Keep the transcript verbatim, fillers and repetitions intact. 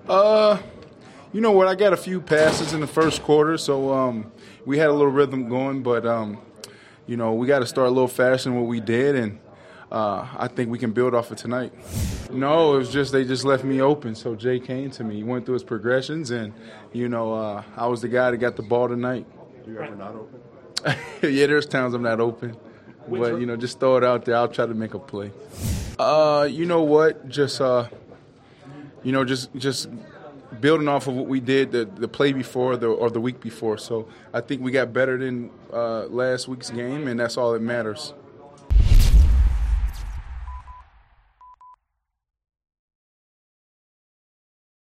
Uh, you know what? I got a few passes in the first quarter, so um, we had a little rhythm going. But um, you know, we got to start a little faster than what we did, and uh, I think we can build off it tonight. No, it was just they just left me open. So Jay came to me. He went through his progressions, and you know, uh, I was the guy that got the ball tonight. You ever not open? Yeah, there's times I'm not open, but you know, just throw it out there. I'll try to make a play. Uh, you know what? Just uh, you know, just just building off of what we did the, the play before the, or the week before. So I think we got better than uh, last week's game, and that's all that matters.